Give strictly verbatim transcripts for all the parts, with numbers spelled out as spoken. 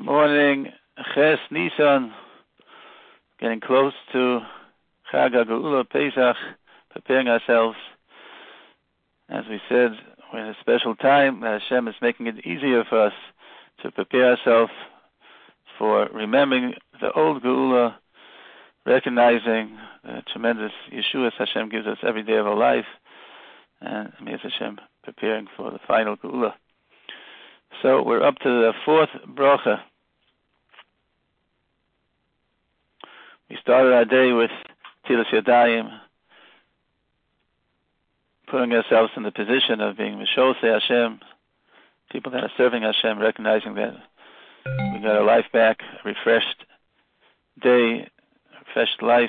Good morning. Ches Nisan, getting close to Chag HaGeula Pesach, preparing ourselves. As we said, we're in a special time that Hashem is making it easier for us to prepare ourselves for remembering the old Geula, recognizing the tremendous Yeshuas Hashem gives us every day of our life, and Me'ez Hashem preparing for the final Geula. So we're up to the fourth bracha. We started our day with Tilas Yadayim, putting ourselves in the position of being Mishosei Hashem, people that are serving Hashem, recognizing that we got our life back, a refreshed day, a refreshed life.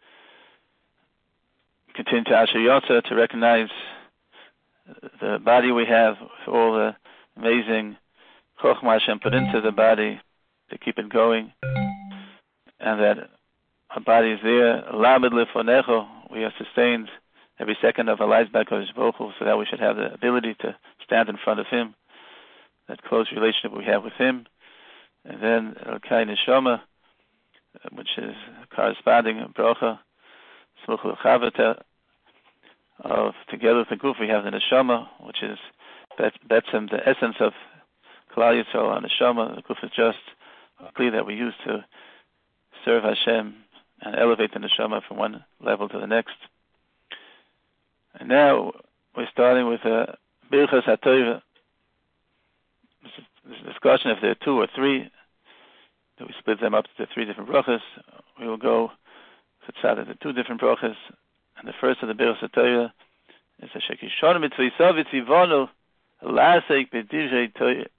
Continue to Asher Yotza, to recognize the body we have, all the amazing Chochmah Hashem put into the body to keep it going, and that our body is there. Lamed lefonecho, we are sustained every second of our lives by Kodesh Baruch Hu, so that we should have the ability to stand in front of Him, that close relationship we have with Him. And then Elkai Neshama, which is corresponding bracha, Smuch L'Chavata, of together with the Guf we have the Neshama, which is Betzem, the essence of Klal Yisrael, our Neshama. The Guf is just a kli that we use to serve Hashem and elevate the Neshama from one level to the next. And now we're starting with a Birchas HaTorah. There's a discussion if there are two or three, that we split them up to three different brachas. We will go to the two different brachas. And the first of the Birchas HaTorah is a Shekishon Mitzvah Yisav Yitzivonu Lasek B'Divrei Torah.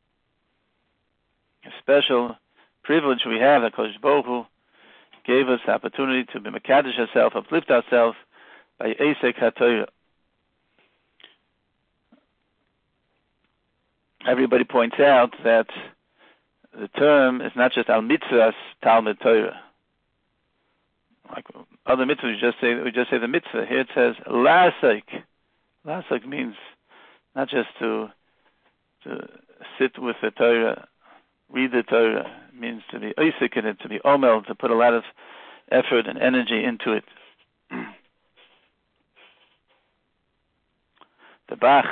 A special privilege we have that Kodesh Baruch Hu gave us the opportunity to be Mekadesh ourselves, uplift ourselves by Eisek HaTorah. Everybody points out that the term is not just Al Mitzvahs Talmud Torah. Like other mitzvahs, we just say we just say the mitzvah. Here it says Lasek. Lasek means not just to to sit with the Torah, read the Torah. It means to be oisik in it, to be omel, to put a lot of effort and energy into it. The Bach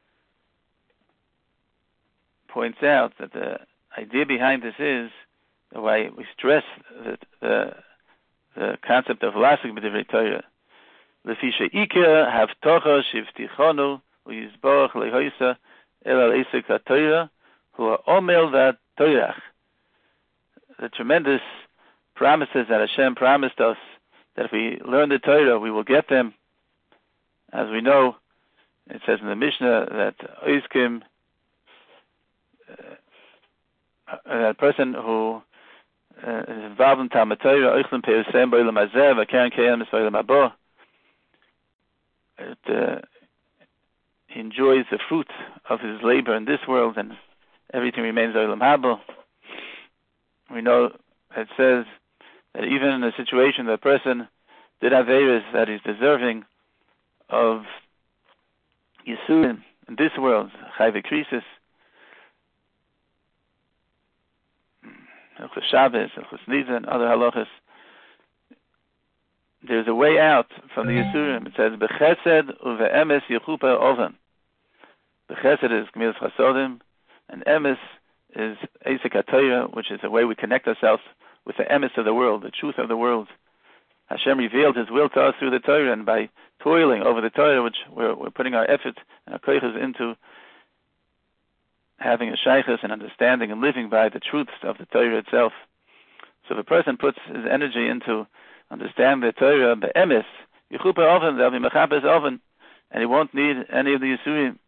points out that the idea behind this is the way we stress the the, the concept of lasik b'divrei Torah. Lefi she'ikar havtocha shivtichonu u'yizborach lehoisa el al eisek ha'torah hu ha'omel v'ha'torach. The tremendous promises that Hashem promised us, that if we learn the Torah, we will get them. As we know, it says in the Mishnah that Oiskim, uh, that person who uh, is involved in Talmud Torah, Oichlem Peusem B'Olam Hazeh V'Keren Keyem B'Olam Haba, it uh, he enjoys the fruit of his labor in this world, and everything remains Olam Haba. We know it says that even in a situation that a person did Averis, that he's deserving of Yisurim in this world, Chai V'Krisis, Hilchos Shabbos, Hilchos Nida, and other halachas. There's a way out from the Yisurim. It says, B'chesed uve'emes yechupa oven. B'chesed is Gemilas Chasodim, and emes is Eisek HaTorah, which is the way we connect ourselves with the emes of the world, the truth of the world. Hashem revealed His will to us through the Torah, and by toiling over the Torah, which we're, we're putting our effort and our koiches into having a shaychus and understanding and living by the truths of the Torah itself. So if a person puts his energy into understanding the Torah, the emes, yichupa oven, there'll be mechabes oven, and he won't need any of the yisurim.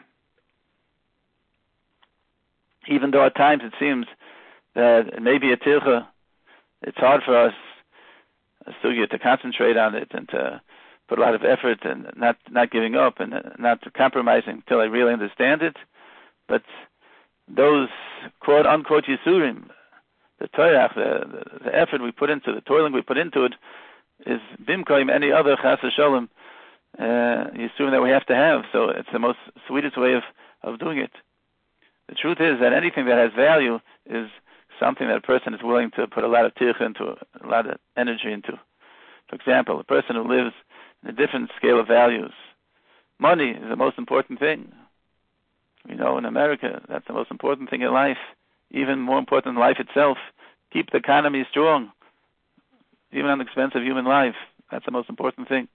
Even though at times it seems that it may be a tircha, it's hard for us, a sugya, to concentrate on it and to put a lot of effort and not not giving up and not compromising until I really understand it. But those quote unquote yisurim, the Torah, the, the, the effort we put into the toiling we put into it, is bimkoim any other chas v'sholem uh, yisurim that we have to have. So it's the most sweetest way of, of doing it. The truth is that anything that has value is something that a person is willing to put a lot of tircha into, a lot of energy into. For example, a person who lives in a different scale of values. Money is the most important thing. You know, in America, that's the most important thing in life. Even more important than life itself. Keep the economy strong, even on the expense of human life. That's the most important thing.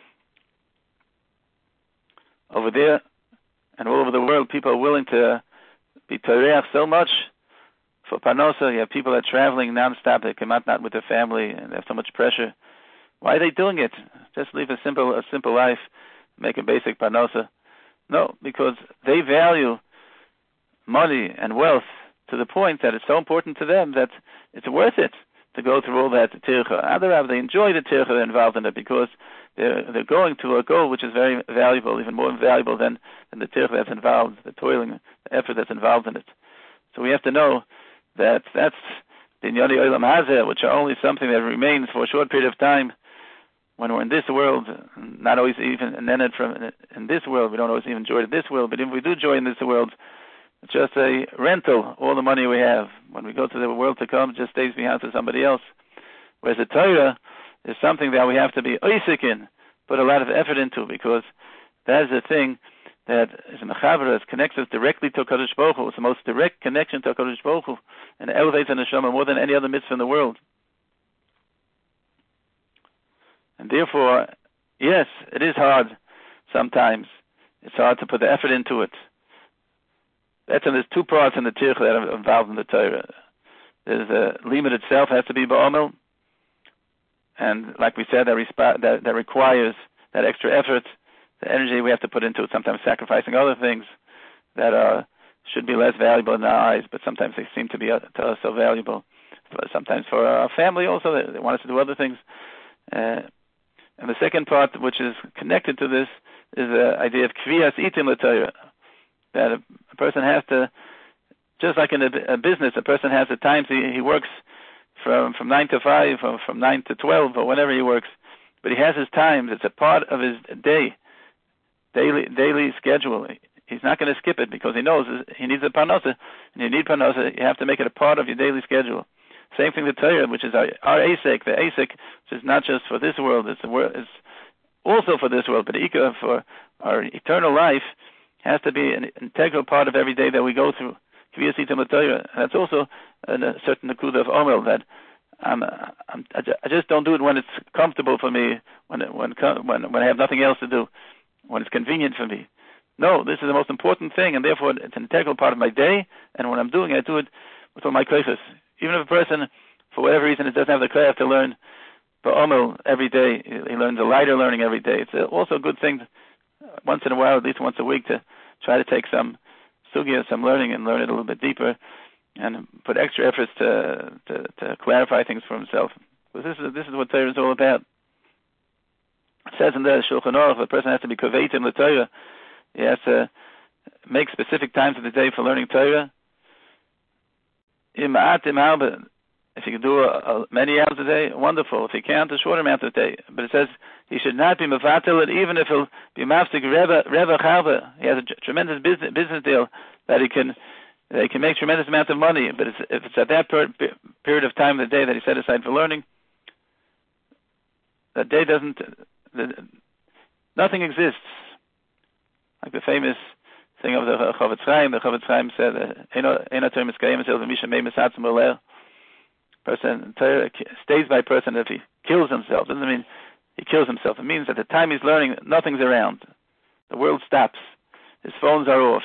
Over there and all over the world, people are willing to be toreach so much for parnosa. You have people that are traveling non-stop. They come out not with their family and they have so much pressure. Why are they doing it? Just live a simple, a simple life, make a basic parnosa. No, because they value money and wealth to the point that it's so important to them that it's worth it to go through all that tircha. Other they enjoy the tircha, they're involved in it because they're they're going to a goal which is very valuable, even more valuable than, than the tircha that's involved, the toiling, the effort that's involved in it. So we have to know that that's the Inyani Olam Hazeh, which are only something that remains for a short period of time. When we're in this world, not always even, and then it from in this world, we don't always even enjoy this world, but if we do enjoy in this world, it's just a rental, all the money we have. When we go to the world to come, it just stays behind for somebody else. Whereas the Torah is something that we have to be oisik in, put a lot of effort into, because that is the thing that is a mechaber, that connects us directly to HaKadosh Baruch Hu. It's the most direct connection to HaKadosh Baruch Hu, and it elevates the neshama more than any other mitzvah in the world. And therefore, yes, it is hard sometimes. It's hard to put the effort into it. That's and there's two parts in the tircha that are involved in the Torah. There's the limit itself has to be ba'omel, and like we said, that, resp- that that requires that extra effort, the energy we have to put into it. Sometimes sacrificing other things that are should be less valuable in our eyes, but sometimes they seem to be uh, to us so valuable. Sometimes for our family also, they, they want us to do other things. Uh, and the second part, which is connected to this, is the idea of kviyas itim l'Torah. That a, a person has to, just like in a, a business, a person has the times he, he works from from nine to five, or from nine to twelve, or whenever he works. But he has his times. It's a part of his day, daily daily schedule. He's not going to skip it because he knows he needs a parnosa, and you need parnosa. You have to make it a part of your daily schedule. Same thing with Torah, which is our, our asek, the asek, which is not just for this world. It's, a, it's also for this world, but ikka for our eternal life. Has to be an integral part of every day that we go through. That's also a, a certain nakuda of omel that I'm, I'm, I just don't do it when it's comfortable for me, when when when when I have nothing else to do, when it's convenient for me. No, this is the most important thing, and therefore it's an integral part of my day. And when I'm doing it, I do it with all my koiches. Even if a person, for whatever reason, it doesn't have the koich to learn ba'omel every day, he learns a lighter learning every day. It's also a good thing. Once in a while, at least once a week, to try to take some sugya, some learning, and learn it a little bit deeper, and put extra efforts to to, to clarify things for himself. Because this is this is what Torah is all about. It says in the Shulchan Aruch, the person has to be kaveitim l'Torah. He has to make specific times of the day for learning Torah. Im atim halbe. If he can do a, a, many hours a day, wonderful. If he can't, a short amount of day. But it says he should not be mevatel it, even if he'll be mafsik reva reva chalva. He has a tr- tremendous business business deal that he can that he can make tremendous amounts of money. But it's, if it's at that per, per, period of time of the day that he set aside for learning, that day doesn't. The, nothing exists. Like the famous thing of the Chofetz Chaim. The Chofetz Chaim said, "Eino eino term miskayim himself v'misha mei misatzim oleh." Person stays by person if he kills himself. Doesn't mean he kills himself. It means at the time he's learning, nothing's around. The world stops. His phones are off.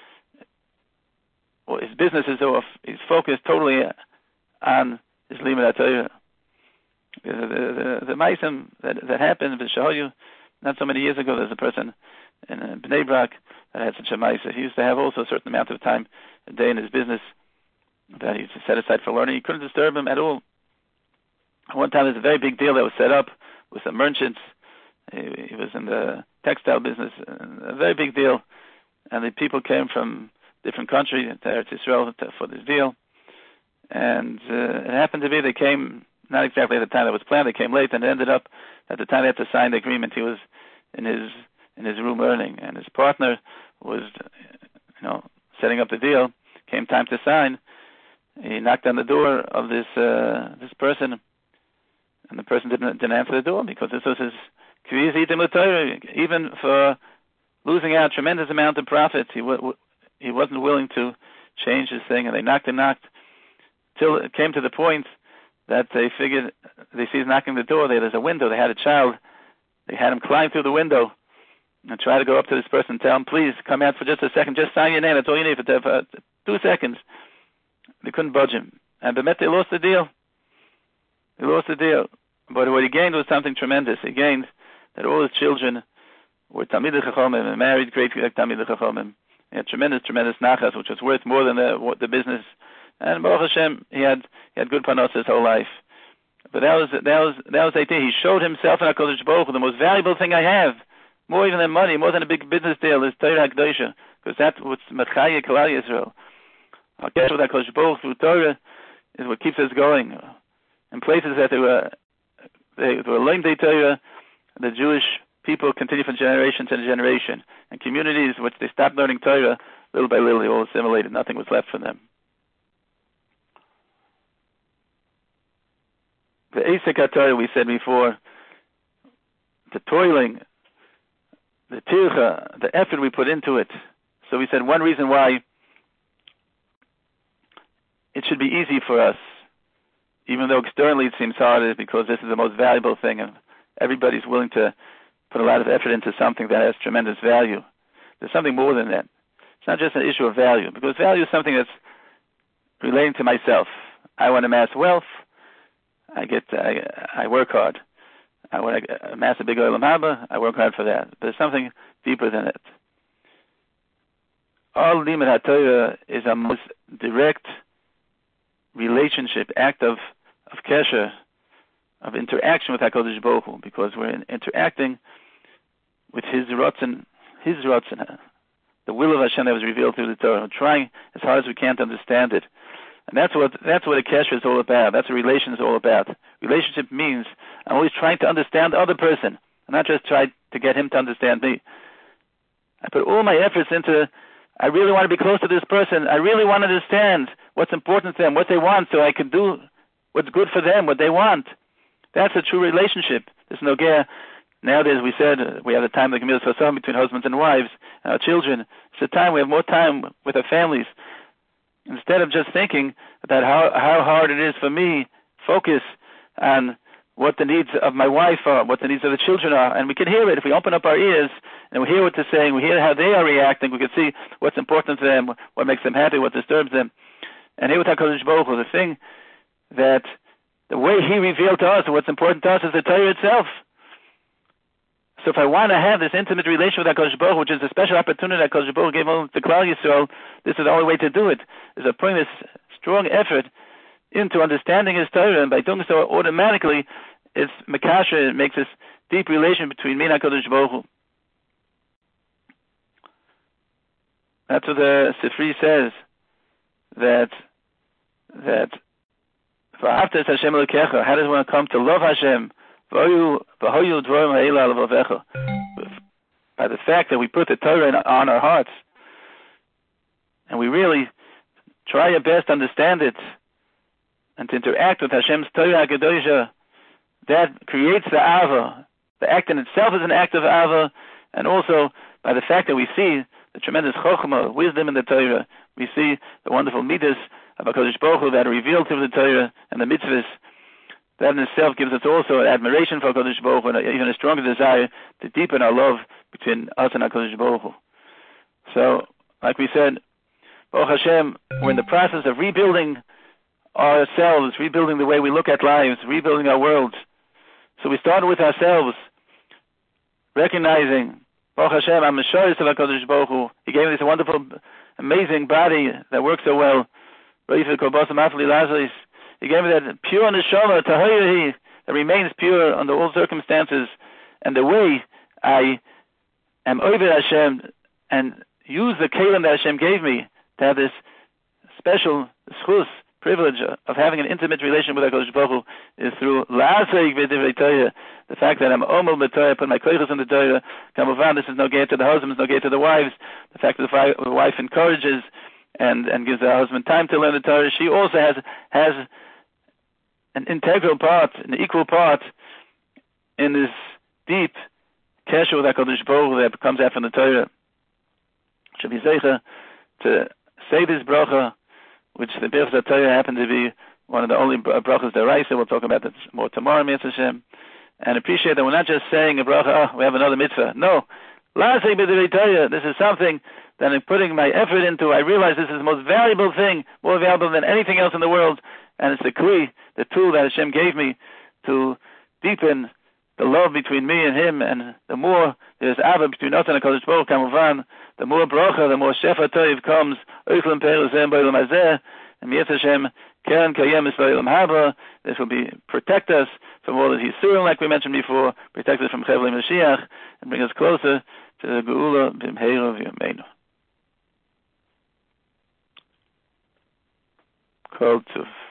Well, his business is off. He's focused totally on his limud Torah. The the the, the ma'asim that that happened with Shahoyu not so many years ago. There's a person in Bnei Brak that had such a ma'asim. He used to have also a certain amount of time a day in his business that he set aside for learning. You couldn't disturb him at all. One time there's a very big deal that was set up with some merchants. He, he was in the textile business, a very big deal. And the people came from different countries to Eretz Yisrael for this deal. And uh, it happened to be they came not exactly at the time that was planned. They came late, and it ended up at the time they had to sign the agreement. He was in his in his room learning, and his partner was, you know, setting up the deal. Came time to sign. he knocked on the door of this uh, this person, and the person didn't didn't answer the door because this was his even for losing out tremendous amount of profits. He w- he wasn't willing to change his thing, and they knocked and knocked till it came to the point that they figured they see he's knocking the door. There's a window. They had a child. They had him climb through the window and try to go up to this person and tell him, please come out for just a second. Just sign your name. That's all you need for, for two seconds. They couldn't budge him. And Bemet, they lost the deal. They lost the deal. But what he gained was something tremendous. He gained that all his children were Talmidei Chachamim, married great Talmidei Chachamim. He had tremendous, tremendous nachas, which was worth more than the, the business. And Baruch Hashem, he had he had good panos his whole life. But that was that was that was the idea. He showed himself in HaKadosh Baruch Hu, the most valuable thing I have, more even than money, more than a big business deal, is Torah HaKadosha, because that's what's Mechaya Klal Yisrael. Our connection with HaKadosh Baruch Hu through Torah is what keeps us going. In places that they were they, they were learning the Torah, the Jewish people continue from generation to generation. And communities which they stopped learning Torah, little by little, they all assimilated. Nothing was left for them. The Eisek HaTorah, we said before, the toiling, the tircha, the effort we put into it. So we said one reason why it should be easy for us, even though externally it seems hard, is because this is the most valuable thing, and everybody's willing to put a lot of effort into something that has tremendous value. There's something more than that. It's not just an issue of value, because value is something that's relating to myself. I want to amass wealth. I get, I, I work hard. I want to amass a big oil haba. I work hard for that. But there's something deeper than it. All Limud HaTorah is a most direct relationship, act of of kesher, of interaction with HaKadosh Baruch Hu, because we're in, interacting with His rotzen, His rotzen, the will of Hashem that was revealed through the Torah. We're trying as hard as we can to understand it. And that's what that's what a kesher is all about. That's what relation is all about. Relationship means I'm always trying to understand the other person, and not just try to get him to understand me. I put all my efforts into, I really want to be close to this person. I really want to understand what's important to them, what they want, so I can do what's good for them, what they want. That's a true relationship. There's no gear. Nowadays, we said, uh, we have the time of the Gemilas Chasam between husbands and wives and our children. It's a time we have more time with our families. Instead of just thinking about how, how hard it is for me, focus on what the needs of my wife are, what the needs of the children are. And we can hear it. If we open up our ears and we hear what they're saying, we hear how they are reacting, we can see what's important to them, what makes them happy, what disturbs them. And here with HaKadosh Baruch Hu, the thing that the way He revealed to us, what's important to us is the Torah itself. So if I want to have this intimate relation with HaKadosh Baruch Hu, which is a special opportunity that HaKadosh Baruch Hu gave to Klal Yisrael, this is the only way to do it, is to put this strong effort into understanding His Torah, and by doing so, automatically, it's Mekasher, it makes this deep relation between me and HaKadosh Baruch Hu. That's what the Sifri says, that, that, how does one come to love Hashem? By the fact that we put the Torah on our hearts, and we really try our best to understand it, and to interact with Hashem's Torah HaKadosha, that creates the Ava. The act in itself is an act of Ava, and also by the fact that we see the tremendous Chokhmah, wisdom in the Torah, we see the wonderful midas of HaKadosh Baruch Hu that are revealed through the Torah and the mitzvahs. That in itself gives us also an admiration for HaKadosh Baruch Hu, and even a stronger desire to deepen our love between us and HaKadosh Baruch Hu. So, like we said, Baruch Hashem, we're in the process of rebuilding ourselves, rebuilding the way we look at lives, rebuilding our worlds. So we started with ourselves, recognizing, Baruch Hashem, I'm a shoyes of HaKadosh Baruch Hu. He gave me this wonderful, amazing body that works so well. He gave me that pure neshama, tahorahi, that remains pure under all circumstances. And the way I am over Hashem and use the kelim that Hashem gave me to have this special schus, privilege of having an intimate relation with HaKadosh Baruch Hu is through la'aseh v'divrei Torah. The fact that I'm omel b'Torah, put my koiches in the Torah. Kamuvan, this is no gain to the husbands, no gain to the wives. The fact that the wife encourages and, and gives her husband time to learn the Torah, she also has has an integral part, an equal part in this deep kesher with HaKadosh Baruch Hu that comes out from the Torah. Should be zeicha to say this bracha, which the Birchas Torah happened to be one of the only brachas deraisa. We'll talk about that more tomorrow, Mitzvah Hashem. And appreciate that we're not just saying a bracha, oh, we have another mitzvah. No. This is something that I'm putting my effort into. I realize this is the most valuable thing, more valuable than anything else in the world. And it's the kli, the tool that Hashem gave me to deepen the love between me and Him. And the more there's ava between us and HaKadosh Baruch Hu, Kamuvan, the more bracha, the more shefa toiv comes. Oichlem peru zem b'olam hazeh. And Mitzvah Hashem, Keren Kayem Yisraelim Haba. This will be protect us from all the Yisurim, like we mentioned before, protect us from Chevlei Mashiach, and bring us closer to the Geula B'mheira V'yameinu. Kol Tov.